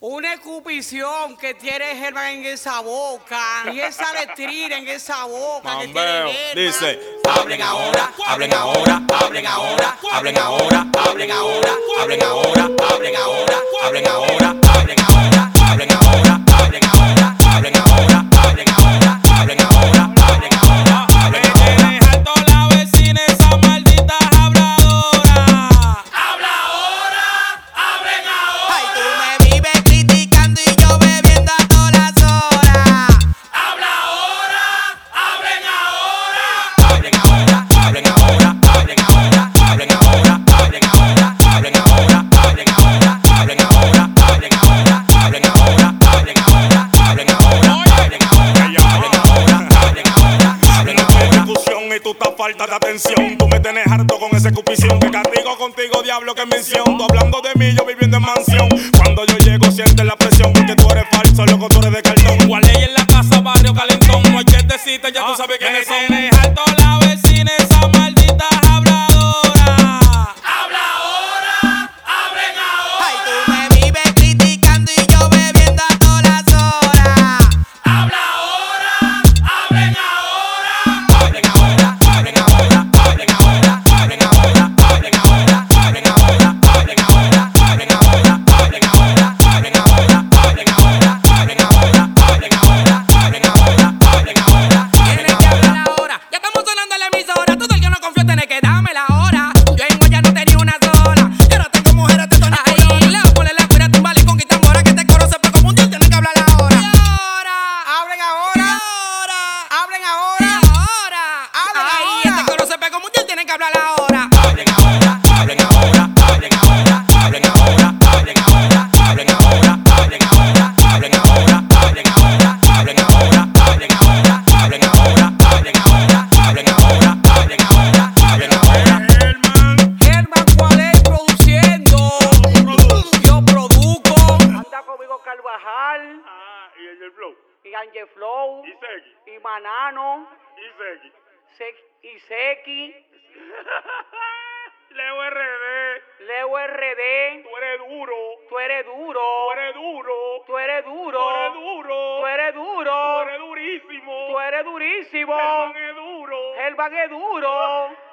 Una escupición que tiene Germán en esa boca y esa letrina en esa boca que tiene Germán. Dice, hablen ahora, hablen ahora, hablen ahora, hablen ahora, hablen ahora, hablen ahora, hablen ahora, hablen ahora, hablen ahora, hablen ahora, hablen ahora, hablen ahora, hablen ahora, hablen ahora, hablen ahora. Me tienes harto la vecina esa maldita habladora. Habla ahora, hablen ahora. Ay, tú me vives criticando y yo bebiendo a todas las horas. Habla ahora, hablen ahora. Hablen ahora, hablen ahora, hablen ahora, hablen ahora, hablen ahora, hablen ahora, hablen ahora, hablen ahora, hablen ahora, hablen ahora, hablen ahora, hablen ahora, hablen ahora, hablen ahora. Discusión y tú estás falta de atención. Tú me tienes harto con esa escupición. Que castigo contigo, diablo, que mención. Tú hablando de mí, yo viviendo en mansión. Cuando yo llego, sientes la presión. Porque tú eres falso, loco, tú eres de cartón. Igual ley en la casa, barrio calentón. Muchas citas, ya tú sabes quiénes son. Me tienes harto la vecina esa maldita habladora. Habla ahora, hablen ahora. Ay, tú me vives criticando y yo bebiendo a todas las horas. Habla ahora, hablen ahora. Hablen ahora, hablen ahora, hablen ahora, hablen ahora, hablen ahora, hablen ahora, hablen ahora, hablen ahora, hablen ahora, hablen ahora, hablen ahora, hablen ahora, hablen ahora, hablen ahora, hablen ahora. Tienes que hablar ahora. Ya estamos sonando en la emisora. Todo el que no confío tiene que darme la hora. Yo en ya no tenía una sola. Y ahora tengo mujeres de Tony Colón. Le voy a poner la cuira, tumbale con quitambora. Que te coro sepa como un dios. Tienen que hablar ahora. Hablen ahora, hablen ahora, hablen Ay, ahora. este coro sepa como un dios. Tienen que hablar ahora. Hablen ahora, hablen ahora, hablen ahora, hablen ahora, hablen ahora, hablen ahora, hablen ahora, hablen ahora, hablen ahora, hablen ahora, hablen ahora, hablen ahora, hablen ahora, hablen ahora, hablen ahora, hablen ahora. Germán, ¿cuál es produciendo? Yo produzco. Anda conmigo Carvajal Y el del flow. y Angel Flow Y Seki. y Manano Y Seki. y Seki, Leo RD. Leo RD. Tú eres duro. Tú eres duro. Tú eres duro. Tú eres duro. Tú eres duro. Tú eres Tú duro. eres durísimo. Tú eres durísimo. Germán es duro. Germán es duro.